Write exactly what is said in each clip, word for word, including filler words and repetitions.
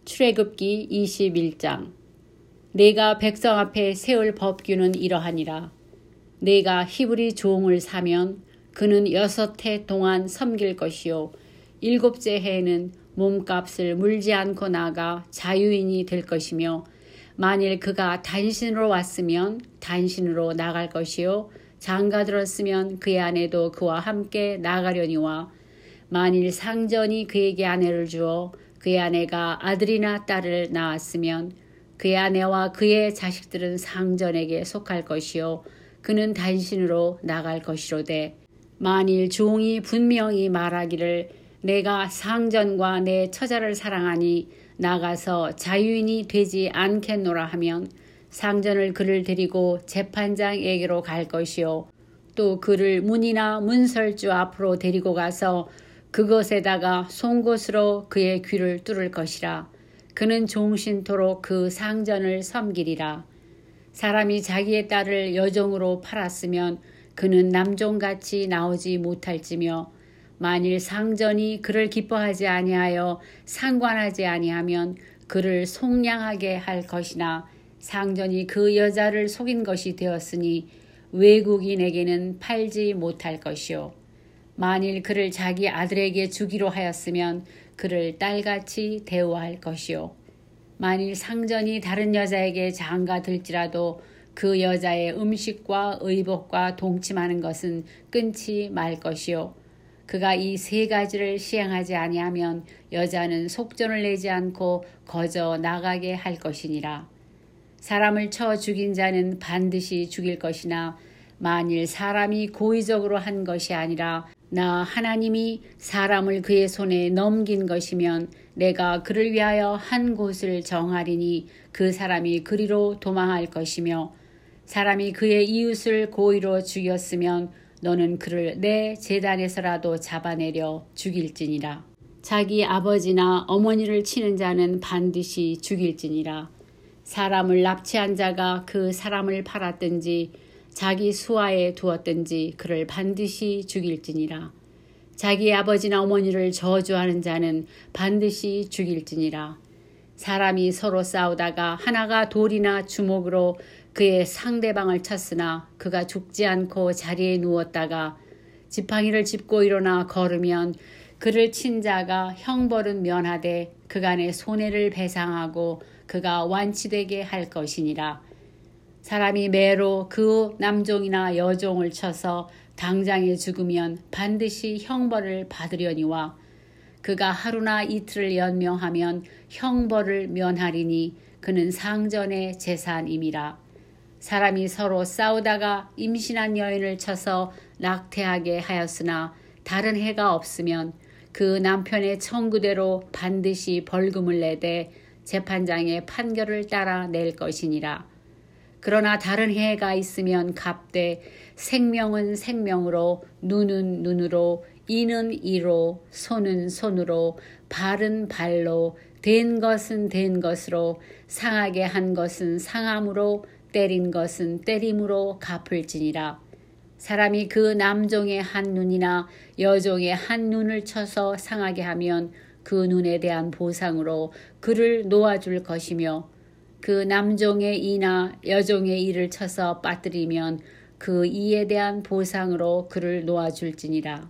출애굽기 이십일 장. 내가 백성 앞에 세울 법규는 이러하니라. 내가 히브리 종을 사면 그는 여섯 해 동안 섬길 것이요 일곱째 해에는 몸값을 물지 않고 나가 자유인이 될 것이며, 만일 그가 단신으로 왔으면 단신으로 나갈 것이요 장가들었으면 그의 아내도 그와 함께 나가려니와, 만일 상전이 그에게 아내를 주어 그의 아내가 아들이나 딸을 낳았으면 그의 아내와 그의 자식들은 상전에게 속할 것이요 그는 단신으로 나갈 것이로되, 만일 종이 분명히 말하기를 내가 상전과 내 처자를 사랑하니 나가서 자유인이 되지 않겠노라 하면, 상전을 그를 데리고 재판장에게로 갈 것이요 또 그를 문이나 문설주 앞으로 데리고 가서 그것에다가 송곳으로 그의 귀를 뚫을 것이라. 그는 종신토록 그 상전을 섬기리라. 사람이 자기의 딸을 여종으로 팔았으면 그는 남종같이 나오지 못할지며, 만일 상전이 그를 기뻐하지 아니하여 상관하지 아니하면 그를 속량하게 할 것이나, 상전이 그 여자를 속인 것이 되었으니 외국인에게는 팔지 못할 것이요 만일 그를 자기 아들에게 주기로 하였으면 그를 딸같이 대우할 것이요 만일 상전이 다른 여자에게 장가들지라도 그 여자의 음식과 의복과 동침하는 것은 끊지 말 것이요 그가 이 세 가지를 시행하지 아니하면 여자는 속전을 내지 않고 거저 나가게 할 것이니라. 사람을 쳐 죽인 자는 반드시 죽일 것이나, 만일 사람이 고의적으로 한 것이 아니라 나 하나님이 사람을 그의 손에 넘긴 것이면 내가 그를 위하여 한 곳을 정하리니 그 사람이 그리로 도망할 것이며, 사람이 그의 이웃을 고의로 죽였으면 너는 그를 내 제단에서라도 잡아내려 죽일지니라. 자기 아버지나 어머니를 치는 자는 반드시 죽일지니라. 사람을 납치한 자가 그 사람을 팔았든지 자기 수하에 두었든지 그를 반드시 죽일지니라. 자기 아버지나 어머니를 저주하는 자는 반드시 죽일지니라. 사람이 서로 싸우다가 하나가 돌이나 주먹으로 그의 상대방을 쳤으나 그가 죽지 않고 자리에 누웠다가 지팡이를 짚고 일어나 걸으면 그를 친 자가 형벌은 면하되 그간의 손해를 배상하고 그가 완치되게 할 것이니라. 사람이 매로 그 남종이나 여종을 쳐서 당장에 죽으면 반드시 형벌을 받으려니와, 그가 하루나 이틀을 연명하면 형벌을 면하리니 그는 상전의 재산임이라. 사람이 서로 싸우다가 임신한 여인을 쳐서 낙태하게 하였으나 다른 해가 없으면 그 남편의 청구대로 반드시 벌금을 내되 재판장의 판결을 따라 낼 것이니라. 그러나 다른 해가 있으면 갚되 생명은 생명으로, 눈은 눈으로, 이는 이로, 손은 손으로, 발은 발로, 된 것은 된 것으로, 상하게 한 것은 상함으로, 때린 것은 때림으로 갚을지니라. 사람이 그 남종의 한 눈이나 여종의 한 눈을 쳐서 상하게 하면 그 눈에 대한 보상으로 그를 놓아줄 것이며, 그 남종의 이나 여종의 이를 쳐서 빠뜨리면 그 이에 대한 보상으로 그를 놓아줄지니라.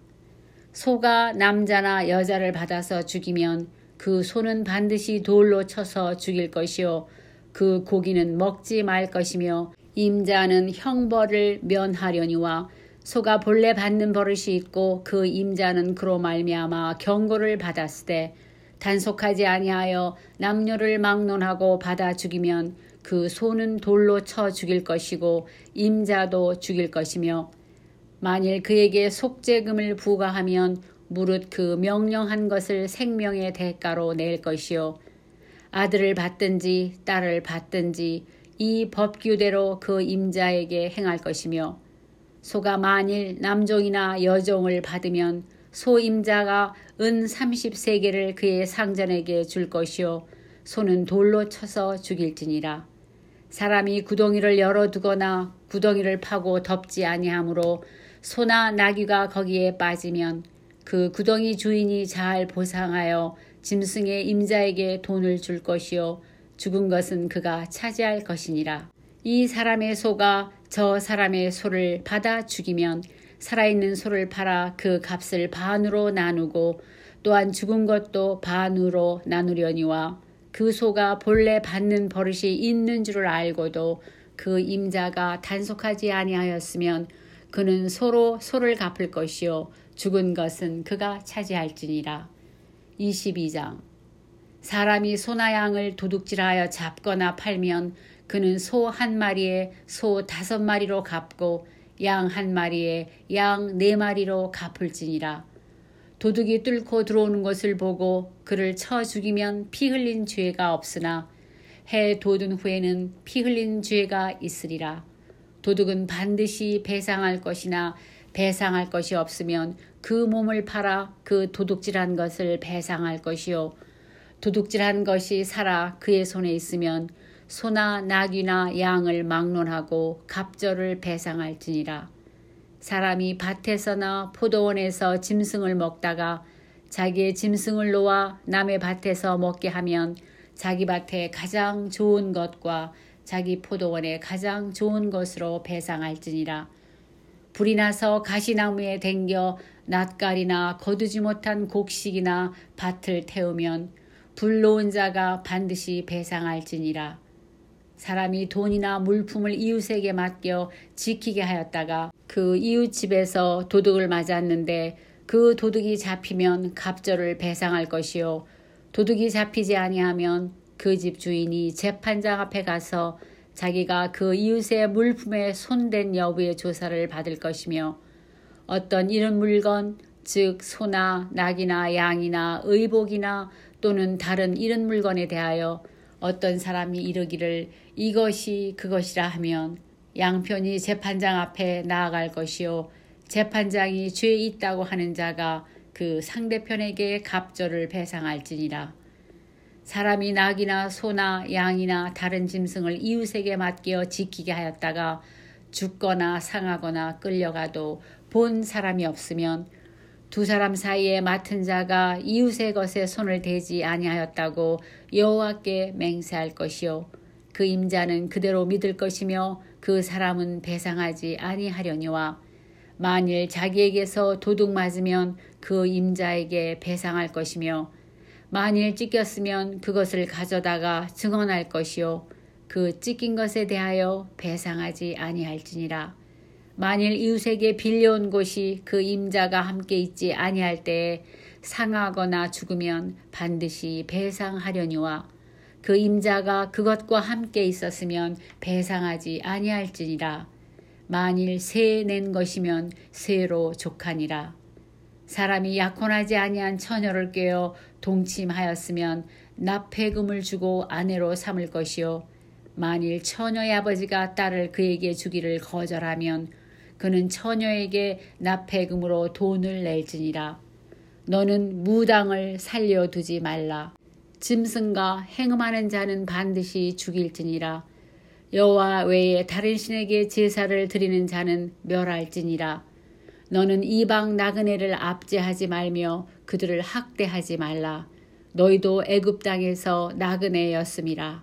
소가 남자나 여자를 받아서 죽이면 그 소는 반드시 돌로 쳐서 죽일 것이요 그 고기는 먹지 말 것이며, 임자는 형벌을 면하려니와, 소가 본래 받는 버릇이 있고 그 임자는 그로 말미암아 경고를 받았으되 단속하지 아니하여 남녀를 막론하고 받아 죽이면 그 소는 돌로 쳐 죽일 것이고 임자도 죽일 것이며, 만일 그에게 속죄금을 부과하면 무릇 그 명령한 것을 생명의 대가로 낼 것이요 아들을 받든지 딸을 받든지 이 법규대로 그 임자에게 행할 것이며, 소가 만일 남종이나 여종을 받으면 소임자가 은 삼십 세겔을 그의 상전에게 줄 것이요 소는 돌로 쳐서 죽일지니라. 사람이 구덩이를 열어두거나 구덩이를 파고 덮지 아니하므로 소나 나귀가 거기에 빠지면 그 구덩이 주인이 잘 보상하여 짐승의 임자에게 돈을 줄 것이요 죽은 것은 그가 차지할 것이니라. 이 사람의 소가 저 사람의 소를 받아 죽이면 살아있는 소를 팔아 그 값을 반으로 나누고 또한 죽은 것도 반으로 나누려니와 그 소가 본래 받는 버릇이 있는 줄을 알고도 그 임자가 단속하지 아니하였으면 그는 소로 소를 갚을 것이요 죽은 것은 그가 차지할지니라. 이십이 장. 사람이 소나 양을 도둑질하여 잡거나 팔면 그는 소 한 마리에 소 다섯 마리로 갚고 양 한 마리에 양 네 마리로 갚을지니라. 도둑이 뚫고 들어오는 것을 보고 그를 쳐 죽이면 피 흘린 죄가 없으나 해 돋은 후에는 피 흘린 죄가 있으리라. 도둑은 반드시 배상할 것이나 배상할 것이 없으면 그 몸을 팔아 그 도둑질한 것을 배상할 것이요 도둑질한 것이 살아 그의 손에 있으면 소나 나귀나 양을 막론하고 갑절을 배상할지니라. 사람이 밭에서나 포도원에서 짐승을 먹다가 자기의 짐승을 놓아 남의 밭에서 먹게 하면 자기 밭에 가장 좋은 것과 자기 포도원에 가장 좋은 것으로 배상할지니라. 불이 나서 가시나무에 댕겨 낫갈이나 거두지 못한 곡식이나 밭을 태우면 불 놓은 자가 반드시 배상할지니라. 사람이 돈이나 물품을 이웃에게 맡겨 지키게 하였다가 그 이웃 집에서 도둑을 맞았는데 그 도둑이 잡히면 갑절을 배상할 것이요 도둑이 잡히지 아니하면 그 집 주인이 재판장 앞에 가서 자기가 그 이웃의 물품에 손댄 여부의 조사를 받을 것이며 어떤 이런 물건 즉 소나 낙이나 양이나 의복이나 또는 다른 이런 물건에 대하여 어떤 사람이 이르기를 이것이 그것이라 하면 양편이 재판장 앞에 나아갈 것이요 재판장이 죄 있다고 하는 자가 그 상대편에게 갑절을 배상할지니라. 사람이 낙이나 소나 양이나 다른 짐승을 이웃에게 맡겨 지키게 하였다가 죽거나 상하거나 끌려가도 본 사람이 없으면 두 사람 사이에 맡은 자가 이웃의 것에 손을 대지 아니하였다고 여호와께 맹세할 것이요 그 임자는 그대로 믿을 것이며 그 사람은 배상하지 아니하려니와 만일 자기에게서 도둑 맞으면 그 임자에게 배상할 것이며 만일 찢겼으면 그것을 가져다가 증언할 것이요 그 찢긴 것에 대하여 배상하지 아니할지니라. 만일 이웃에게 빌려온 곳이 그 임자가 함께 있지 아니할 때에 상하거나 죽으면 반드시 배상하려니와 그 임자가 그것과 함께 있었으면 배상하지 아니할지니라. 만일 새 낸 것이면 새로 족하니라. 사람이 약혼하지 아니한 처녀를 꿰어 동침하였으면 납폐금을 주고 아내로 삼을 것이요 만일 처녀의 아버지가 딸을 그에게 주기를 거절하면 그는 처녀에게 납폐금으로 돈을 낼지니라. 너는 무당을 살려두지 말라. 짐승과 행음하는 자는 반드시 죽일지니라. 여호와 외에 다른 신에게 제사를 드리는 자는 멸할지니라. 너는 이방 나그네를 압제하지 말며 그들을 학대하지 말라. 너희도 애굽 땅에서 나그네였음이라.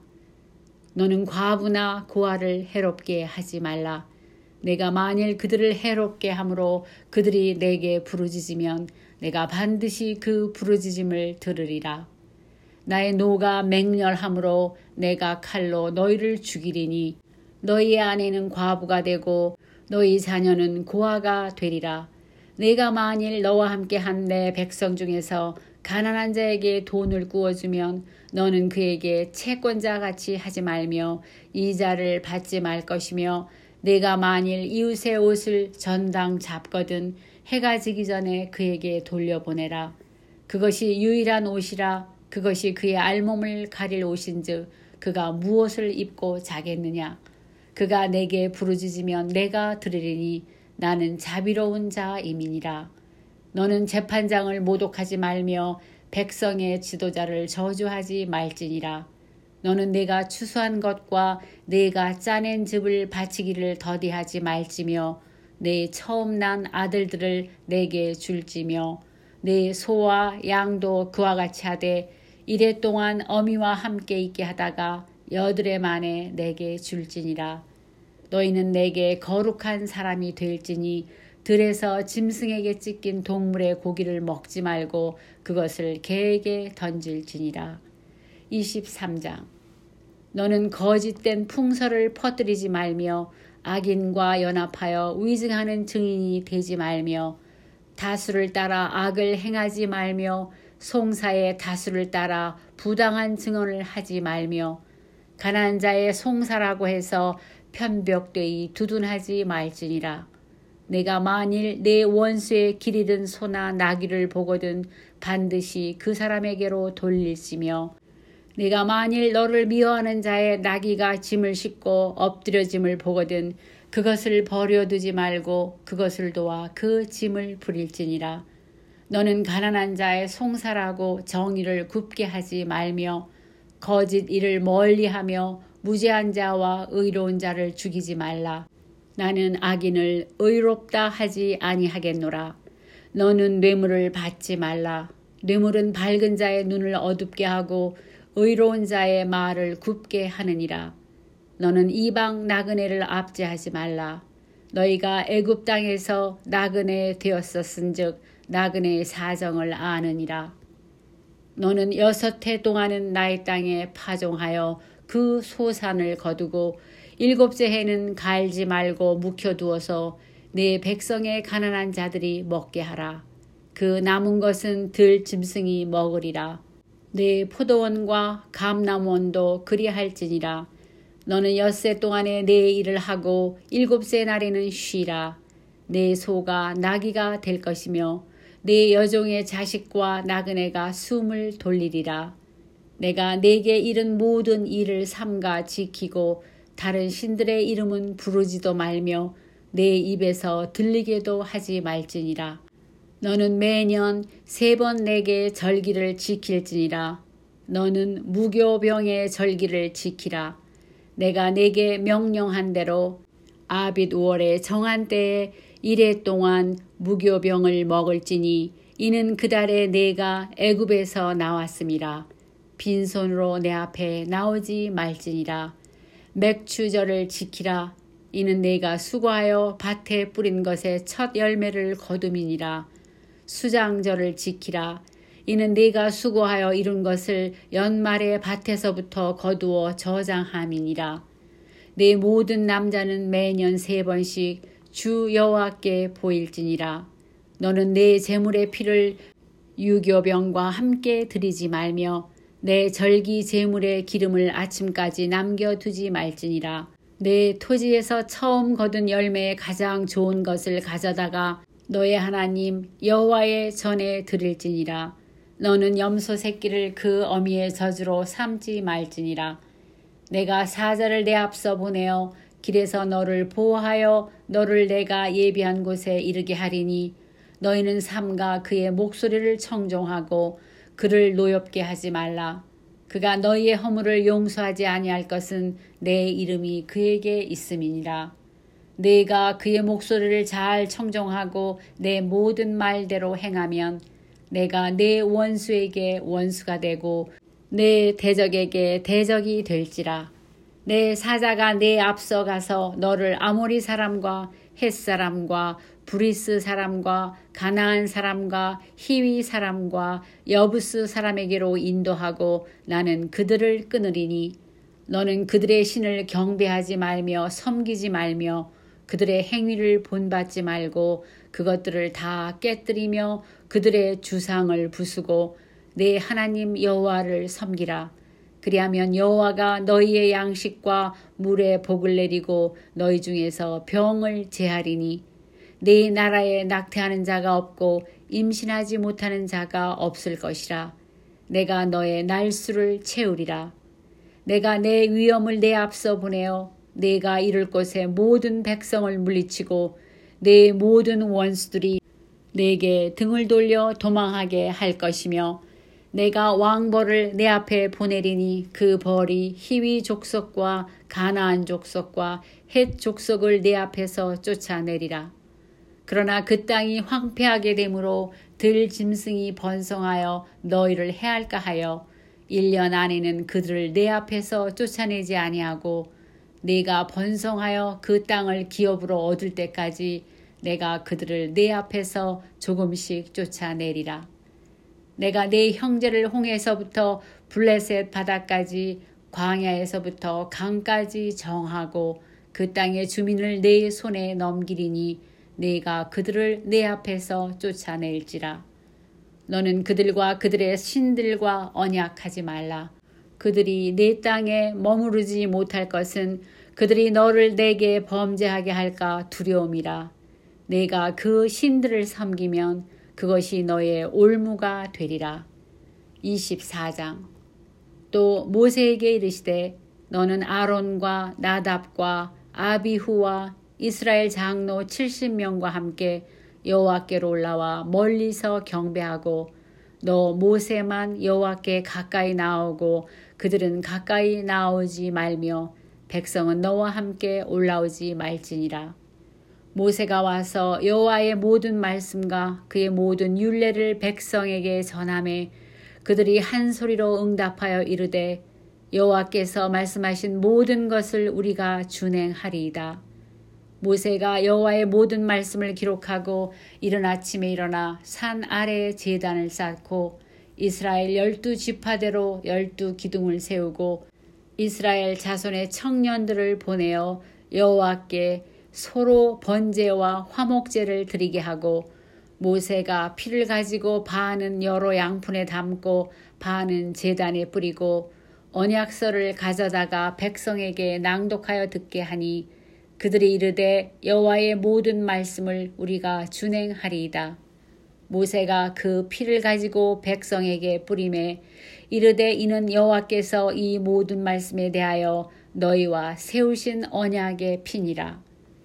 너는 과부나 고아를 해롭게 하지 말라. 내가 만일 그들을 해롭게 함으로 그들이 내게 부르짖으면 내가 반드시 그 부르짖음을 들으리라. 나의 노가 맹렬함으로 내가 칼로 너희를 죽이리니 너희의 아내는 과부가 되고 너희 자녀는 고아가 되리라. 내가 만일 너와 함께한 내 백성 중에서 가난한 자에게 돈을 구워주면 너는 그에게 채권자같이 하지 말며 이자를 받지 말 것이며 내가 만일 이웃의 옷을 전당 잡거든 해가 지기 전에 그에게 돌려보내라. 그것이 유일한 옷이라. 그것이 그의 알몸을 가릴 옷인즉 그가 무엇을 입고 자겠느냐. 그가 내게 부르짖으면 내가 들으리니 나는 자비로운 자임이니라. 너는 재판장을 모독하지 말며 백성의 지도자를 저주하지 말지니라. 너는 내가 추수한 것과 내가 짜낸 즙을 바치기를 더디하지 말지며 내 처음 난 아들들을 내게 줄지며 내 소와 양도 그와 같이 하되 이래 동안 어미와 함께 있게 하다가 여드레 만에 내게 줄지니라. 너희는 내게 거룩한 사람이 될지니 들에서 짐승에게 찢긴 동물의 고기를 먹지 말고 그것을 개에게 던질지니라. 이십삼 장. 너는 거짓된 풍설을 퍼뜨리지 말며 악인과 연합하여 위증하는 증인이 되지 말며 다수를 따라 악을 행하지 말며 송사의 다수를 따라 부당한 증언을 하지 말며 가난한 자의 송사라고 해서 편벽되이 두둔하지 말지니라. 내가 만일 내 원수의 길 잃은 소나 나귀를 보거든 반드시 그 사람에게로 돌릴지며 내가 만일 너를 미워하는 자의 나귀가 짐을 싣고 엎드려짐을 보거든 그것을 버려두지 말고 그것을 도와 그 짐을 부릴지니라. 너는 가난한 자의 송사라고 정의를 굽게 하지 말며 거짓 일을 멀리하며 무죄한 자와 의로운 자를 죽이지 말라. 나는 악인을 의롭다 하지 아니하겠노라. 너는 뇌물을 받지 말라. 뇌물은 밝은 자의 눈을 어둡게 하고 의로운 자의 말을 굽게 하느니라. 너는 이방 나그네를 압제하지 말라. 너희가 애굽 땅에서 나그네 되었었은즉 나그네의 사정을 아느니라. 너는 여섯 해 동안은 나의 땅에 파종하여 그 소산을 거두고 일곱째 해는 갈지 말고 묵혀두어서 내 백성의 가난한 자들이 먹게 하라. 그 남은 것은 들 짐승이 먹으리라. 내 포도원과 감람원도 그리할지니라. 너는 엿새 동안에 내 일을 하고 일곱째 날에는 쉬라. 내 소가 나귀가 될 것이며 내 여종의 자식과 나그네가 숨을 돌리리라. 내가 내게 이른 모든 일을 삼가 지키고 다른 신들의 이름은 부르지도 말며 내 입에서 들리게도 하지 말지니라. 너는 매년 세 번 내게 절기를 지킬지니라. 너는 무교병의 절기를 지키라. 내가 내게 명령한 대로 아빗 월의 정한 때에 이래 동안 무교병을 먹을지니 이는 그달에 내가 애굽에서 나왔음이라. 빈손으로 내 앞에 나오지 말지니라. 맥추절을 지키라. 이는 내가 수고하여 밭에 뿌린 것의 첫 열매를 거둠이니라. 수장절을 지키라. 이는 내가 수고하여 이룬 것을 연말에 밭에서부터 거두어 저장함이니라. 내 모든 남자는 매년 세 번씩 주 여호와께 보일지니라. 너는 내 제물의 피를 유교병과 함께 드리지 말며 내 절기 제물의 기름을 아침까지 남겨두지 말지니라. 내 토지에서 처음 거둔 열매의 가장 좋은 것을 가져다가 너의 하나님 여호와의 전에 드릴지니라. 너는 염소 새끼를 그 어미의 젖으로 삼지 말지니라. 내가 사자를 내 앞서 보내어 길에서 너를 보호하여 너를 내가 예비한 곳에 이르게 하리니 너희는 삼가 그의 목소리를 청종하고 그를 노엽게 하지 말라. 그가 너희의 허물을 용서하지 아니할 것은 내 이름이 그에게 있음이니라. 내가 그의 목소리를 잘 청종하고 내 모든 말대로 행하면 내가 내 원수에게 원수가 되고 내 대적에게 대적이 될지라. 내 사자가 내 앞서 가서 너를 아모리 사람과 헷 사람과 브리스 사람과 가나안 사람과 히위 사람과 여부스 사람에게로 인도하고 나는 그들을 끊으리니 너는 그들의 신을 경배하지 말며 섬기지 말며 그들의 행위를 본받지 말고 그것들을 다 깨뜨리며 그들의 주상을 부수고 내 하나님 여호와를 섬기라. 그리하면 여호와가 너희의 양식과 물에 복을 내리고 너희 중에서 병을 제하리니 내 나라에 낙태하는 자가 없고 임신하지 못하는 자가 없을 것이라. 내가 너의 날수를 채우리라. 내가 내 위엄을 내 앞서 보내어 내가 이룰 곳에 모든 백성을 물리치고 내 모든 원수들이 내게 등을 돌려 도망하게 할 것이며 내가 왕벌을 내 앞에 보내리니 그 벌이 히위 족속과 가나안 족속과 헷 족속을 내 앞에서 쫓아내리라. 그러나 그 땅이 황폐하게 되므로 들 짐승이 번성하여 너희를 해할까 하여 일 년 안에는 그들을 내 앞에서 쫓아내지 아니하고 내가 번성하여 그 땅을 기업으로 얻을 때까지 내가 그들을 내 앞에서 조금씩 쫓아내리라. 내가 내 형제를 홍해서부터 블레셋 바다까지 광야에서부터 강까지 정하고 그 땅의 주민을 내 손에 넘기리니 내가 그들을 내 앞에서 쫓아낼지라. 너는 그들과 그들의 신들과 언약하지 말라. 그들이 내 땅에 머무르지 못할 것은 그들이 너를 내게 범죄하게 할까 두려움이라. 내가 그 신들을 섬기면 그것이 너의 올무가 되리라. 이십사 장. 또 모세에게 이르시되 너는 아론과 나답과 아비후와 이스라엘 장로 칠십 명과 함께 여호와께로 올라와 멀리서 경배하고 너 모세만 여호와께 가까이 나오고 그들은 가까이 나오지 말며 백성은 너와 함께 올라오지 말지니라. 모세가 와서 여호와의 모든 말씀과 그의 모든 율례를 백성에게 전하매 그들이 한 소리로 응답하여 이르되 여호와께서 말씀하신 모든 것을 우리가 준행하리이다. 모세가 여호와의 모든 말씀을 기록하고 이른 아침에 일어나 산 아래에 제단을 쌓고 이스라엘 열두 지파대로 열두 기둥을 세우고 이스라엘 자손의 청년들을 보내어 여호와께 소로 번제와 화목제를 드리게 하고 모세가 피를 가지고 반은 여러 양푼에 담고 반은 제단에 뿌리고 언약서를 가져다가 백성에게 낭독하여 듣게 하니 그들이 이르되 여호와의 모든 말씀을 우리가 준행하리이다. 모세가 그 피를 가지고 백성에게 뿌리매 이르되 이는 여호와께서 이 모든 말씀에 대하여 너희와 세우신 언약의 피니라.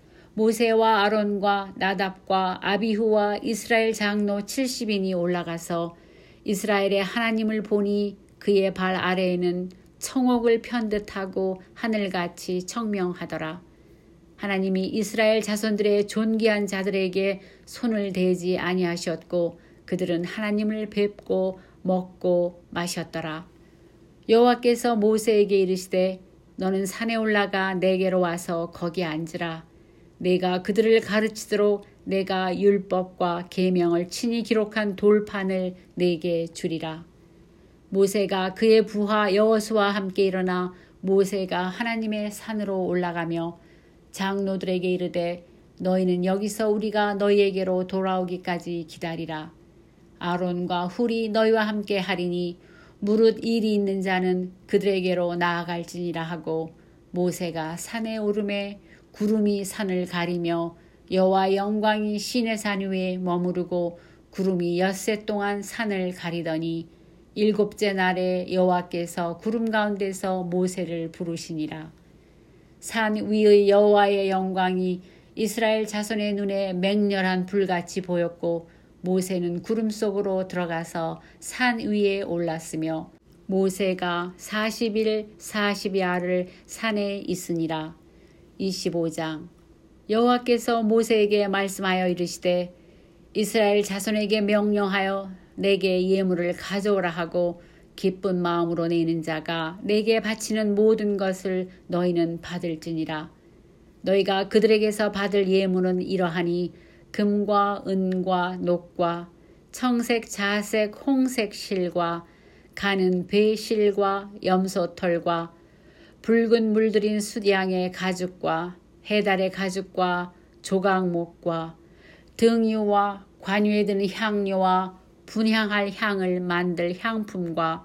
모세와 아론과 나답과 아비후와 이스라엘 장로 칠십인이 올라가서 이스라엘의 하나님을 보니 그의 발 아래에는 청옥을 편듯하고 하늘같이 청명하더라. 하나님이 이스라엘 자손들의 존귀한 자들에게 손을 대지 아니하셨고 그들은 하나님을 뵙고 먹고 마셨더라. 여호와께서 모세에게 이르시되 너는 산에 올라가 내게로 와서 거기 앉으라. 내가 그들을 가르치도록 내가 율법과 계명을 친히 기록한 돌판을 내게 주리라. 모세가 그의 부하 여호수아와 함께 일어나 모세가 하나님의 산으로 올라가며 장로들에게 이르되 너희는 여기서 우리가 너희에게로 돌아오기까지 기다리라. 아론과 훌이 너희와 함께 하리니 무릇 일이 있는 자는 그들에게로 나아갈지니라 하고 모세가 산에 오르매 구름이 산을 가리며 여호와의 영광이 시내산 위에 머무르고 구름이 엿새 동안 산을 가리더니 일곱째 날에 여호와께서 구름 가운데서 모세를 부르시니라. 산 위의 여호와의 영광이 이스라엘 자손의 눈에 맹렬한 불같이 보였고 모세는 구름 속으로 들어가서 산 위에 올랐으며 모세가 사십 일 사십야를 산에 있으니라. 이십오 장. 여호와께서 모세에게 말씀하여 이르시되 이스라엘 자손에게 명령하여 내게 예물을 가져오라 하고 기쁜 마음으로 내는 자가 내게 바치는 모든 것을 너희는 받을지니라. 너희가 그들에게서 받을 예물은 이러하니 금과 은과 녹과 청색 자색 홍색 실과 가는 배실과 염소털과 붉은 물들인 숫양의 가죽과 해달의 가죽과 조각목과 등유와 관유에 드는 향료와 분향할 향을 만들 향품과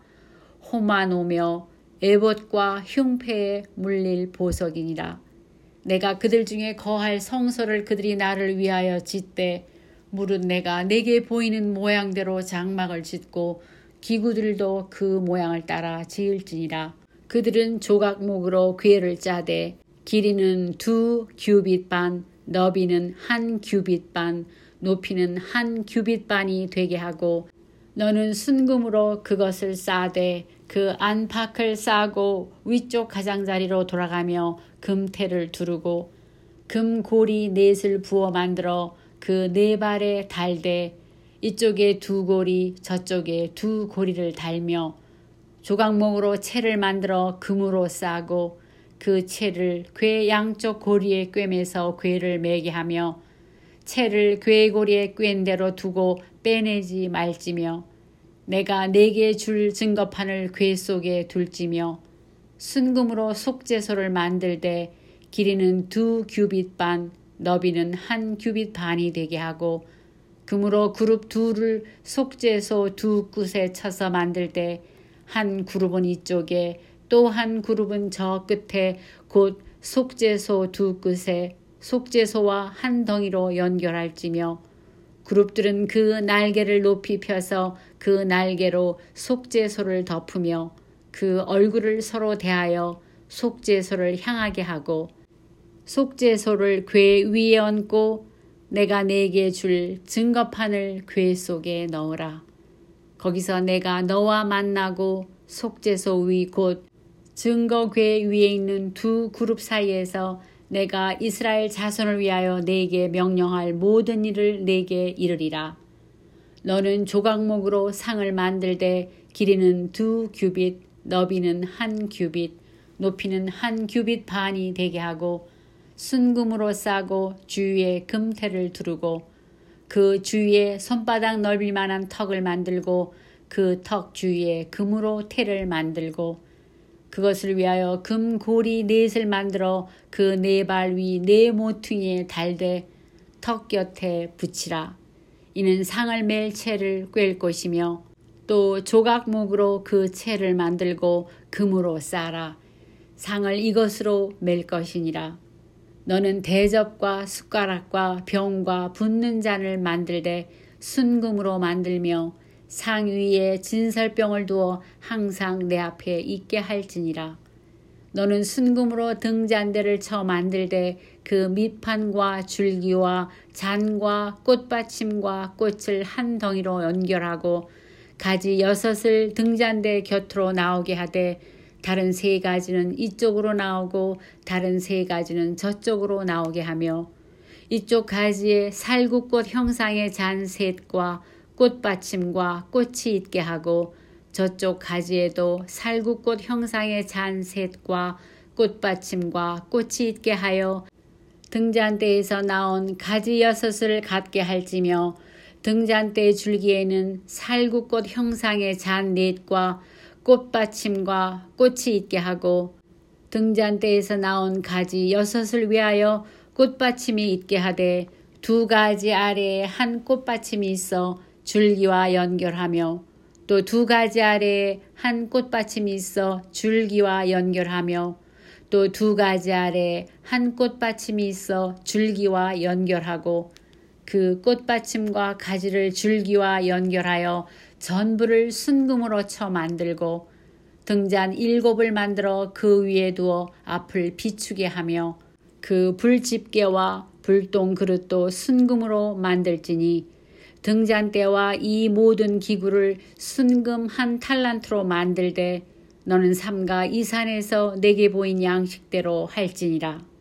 호마노며 에봇과 흉패에 물릴 보석이니라. 내가 그들 중에 거할 성소를 그들이 나를 위하여 짓되 무릇 내가 내게 보이는 모양대로 장막을 짓고 기구들도 그 모양을 따라 지을지니라. 그들은 조각목으로 궤를 짜되 길이는 두 규빗 반, 너비는 한 규빗 반, 높이는 한 규빗 반이 되게 하고 너는 순금으로 그것을 싸되 그 안팎을 싸고 위쪽 가장자리로 돌아가며 금테를 두르고 금고리 넷을 부어 만들어 그 네 발에 달되 이쪽에 두 고리 저쪽에 두 고리를 달며 조각목으로 채를 만들어 금으로 싸고 그 채를 궤 양쪽 고리에 꿰매서 궤를 매게 하며 채를 궤 고리에 꿰인 대로 두고 빼내지 말지며 내가 네게 줄 증거판을 궤 속에 둘지며 순금으로 속죄소를 만들되 길이는 두 규빗 반 너비는 한 규빗 반이 되게 하고 금으로 그룹 둘을 속죄소 두 끝에 쳐서 만들 때 한 그룹은 이쪽에 또 한 그룹은 저 끝에 곧 속죄소 두 끝에 속죄소와 한 덩이로 연결할지며 그룹들은 그 날개를 높이 펴서 그 날개로 속죄소를 덮으며 그 얼굴을 서로 대하여 속죄소를 향하게 하고 속죄소를 궤 위에 얹고 내가 네게 줄 증거판을 궤 속에 넣으라. 거기서 내가 너와 만나고 속죄소 위 곧 증거 궤 위에 있는 두 그룹 사이에서 내가 이스라엘 자손을 위하여 네게 명령할 모든 일을 네게 이르리라. 너는 조각목으로 상을 만들되 길이는 두 규빗, 너비는 한 규빗, 높이는 한 규빗 반이 되게 하고 순금으로 싸고 주위에 금테를 두르고 그 주위에 손바닥 넓이 만한 턱을 만들고 그 턱 주위에 금으로 테를 만들고 그것을 위하여 금 고리 넷을 만들어 그 네 발 위 네 모퉁이에 달되 턱 곁에 붙이라. 이는 상을 맬 채를 꿰일 것이며 또 조각목으로 그 채를 만들고 금으로 싸라. 상을 이것으로 맬 것이니라. 너는 대접과 숟가락과 병과 붓는 잔을 만들되 순금으로 만들며 상 위에 진설병을 두어 항상 내 앞에 있게 할지니라. 너는 순금으로 등잔대를 쳐 만들되 그 밑판과 줄기와 잔과 꽃받침과 꽃을 한 덩이로 연결하고 가지 여섯을 등잔대 곁으로 나오게 하되 다른 세 가지는 이쪽으로 나오고 다른 세 가지는 저쪽으로 나오게 하며 이쪽 가지에 살구꽃 형상의 잔 셋과 꽃받침과 꽃이 있게 하고 저쪽 가지에도 살구꽃 형상의 잔 셋과 꽃받침과 꽃이 있게 하여 등잔대에서 나온 가지 여섯을 갖게 할지며 등잔대 줄기에는 살구꽃 형상의 잔 넷과 꽃받침과 꽃이 있게 하고 등잔대에서 나온 가지 여섯을 위하여 꽃받침이 있게 하되 두 가지 아래에 한 꽃받침이 있어 줄기와 연결하며 또 두 가지 아래에 한 꽃받침이 있어 줄기와 연결하며 또 두 가지 아래에 한 꽃받침이 있어 줄기와 연결하고 그 꽃받침과 가지를 줄기와 연결하여 전부를 순금으로 쳐 만들고 등잔 일곱을 만들어 그 위에 두어 앞을 비추게 하며 그 불집게와 불똥 그릇도 순금으로 만들지니 등잔대와 이 모든 기구를 순금 한 탈란트로 만들되 너는 삼가 이 산에서 내게 보인 양식대로 할지니라.